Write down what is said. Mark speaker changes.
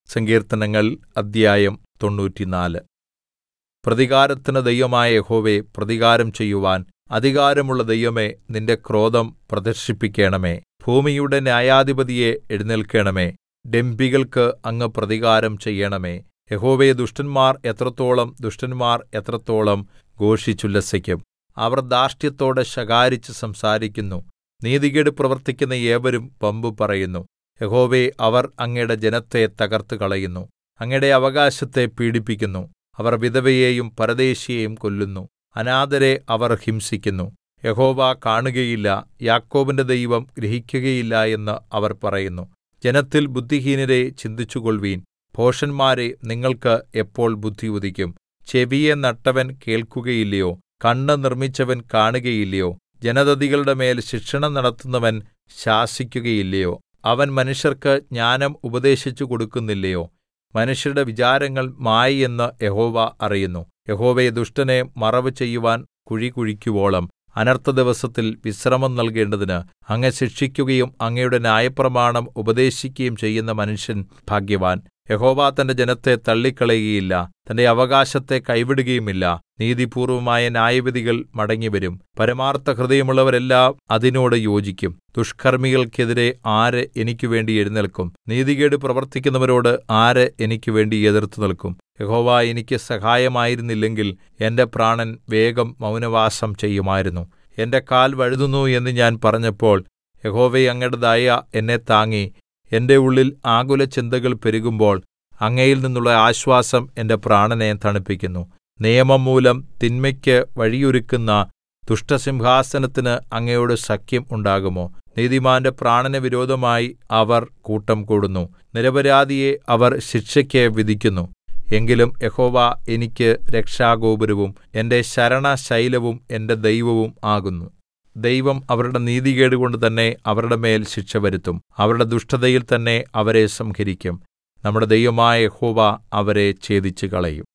Speaker 1: സങ്കീർത്തനങ്ങൾ അദ്ധ്യായം 94. പ്രതികാരത്തിന് ദൈവമായ യഹോവേ, പ്രതികാരം ചെയ്യുവാൻ അധികാരമുള്ള ദൈവമേ, നിന്റെ ക്രോധം പ്രദർശിപ്പിക്കണമേ. ഭൂമിയുടെ ന്യായാധിപതിയേ, എഴുന്നേൽക്കണമേ. ഡംഭികൾക്ക് അങ്ങ് പ്രതികാരം ചെയ്യണമേ. യഹോവേ, ദുഷ്ടന്മാർ എത്രത്തോളം ഘോഷിച്ചുല്ലസിക്കും. അവർ ധാർഷ്ട്യത്തോടെ ശകാരിച്ച് സംസാരിക്കുന്നു. നീതികേട് പ്രവർത്തിക്കുന്ന ഏവരും വമ്പു പറയുന്നു. യഹോവേ, അവർ അങ്ങയുടെ ജനത്തെ തകർത്തുകളയുന്നു, അങ്ങയുടെ അവകാശത്തെ പീഡിപ്പിക്കുന്നു. അവർ വിധവയെയും പരദേശിയെയും കൊല്ലുന്നു, അനാഥരെ അവർ ഹിംസിക്കുന്നു. യഹോവ കാണുകയില്ല, യാക്കോബിന്റെ ദൈവം ഗ്രഹിക്കുകയില്ല എന്ന് അവർ പറയുന്നു. ജനത്തിൽ ബുദ്ധിഹീനരെ, ചിന്തിച്ചുകൊൾവീൻ. ഭോഷന്മാരെ, നിങ്ങൾക്ക് എപ്പോൾ ബുദ്ധി ഉദിക്കും? ചെവിയെ നട്ടവൻ കേൾക്കുകയില്ലയോ? കണ്ണ് നിർമ്മിച്ചവൻ കാണുകയില്ലയോ? ജനതതികളുടെ മേൽ ശിക്ഷണം നടത്തുന്നവൻ ശാസിക്കുകയില്ലയോ? അവൻ മനുഷ്യർക്ക് ജ്ഞാനം ഉപദേശിച്ചു കൊടുക്കുന്നില്ലയോ? മനുഷ്യരുടെ വിചാരങ്ങൾ മായ എന്ന് യഹോവ അറിയുന്നു. യഹോവേ, ദുഷ്ടനെ മറവ് ചെയ്യുവാൻ കുഴി കുഴിക്കുവോളം അനർത്ഥദിവസത്തിൽ വിശ്രമം നൽകേണ്ടതിന് അങ്ങ് ശിക്ഷിക്കുകയും അങ്ങയുടെ ന്യായപ്രമാണം ഉപദേശിക്കുകയും ചെയ്യുന്ന മനുഷ്യൻ ഭാഗ്യവാൻ. യഹോവ തന്റെ ജനത്തെ തള്ളിക്കളയുകയില്ല, തന്റെ അവകാശത്തെ കൈവിടുകയുമില്ല. നീതിപൂർവമായ ന്യായവിധികൾ മടങ്ങിവരും. പരമാർത്ഥ ഹൃദയമുള്ളവരെല്ലാം അതിനോട് യോജിക്കും. ദുഷ്കർമ്മികൾക്കെതിരെ ആര് എനിക്കുവേണ്ടി എഴുന്നേല്ക്കും? നീതികേട് പ്രവർത്തിക്കുന്നവരോട് ആര് എനിക്കുവേണ്ടി എതിർത്ത് നിൽക്കും? യഹോവ എനിക്ക് സഹായമായിരുന്നില്ലെങ്കിൽ എന്റെ പ്രാണൻ വേഗം മൗനവാസം ചെയ്യുമായിരുന്നു. എന്റെ കാൽ വഴുതുന്നു എന്ന് ഞാൻ പറഞ്ഞപ്പോൾ, യഹോവേ, അങ്ങയുടെ ദയ എന്നെ താങ്ങി. എന്റെ ഉള്ളിൽ ആകുലചിന്തകൾ പെരുകുമ്പോൾ അങ്ങയിൽ നിന്നുള്ള ആശ്വാസം എന്റെ പ്രാണനെ തണുപ്പിക്കുന്നു. നിയമം മൂലം തിന്മയ്ക്ക് വഴിയൊരുക്കുന്ന ദുഷ്ടസിംഹാസനത്തിന് അങ്ങയോട് സഖ്യം ഉണ്ടാകുമോ? നീതിമാന്റെ പ്രാണന് വിരോധമായി അവർ കൂട്ടം കൂടുന്നു, നിരപരാധിയെ അവർ ശിക്ഷയ്ക്ക് വിധിക്കുന്നു. എങ്കിലും യഹോവ എനിക്ക് രക്ഷാഗോപുരവും എന്റെ ശരണശൈലവും എന്റെ ദൈവവും ആകുന്നു. ദൈവം അവരുടെ നീതികേടുകൊണ്ട് തന്നെ അവരുടെ മേൽ ശിക്ഷ വരുത്തും. അവരുടെ ദുഷ്ടതയിൽ തന്നെ അവരെ സംഹരിക്കും. നമ്മുടെ ദൈവമായ യഹോവ അവരെ ഛേദിച്ചുകളയും.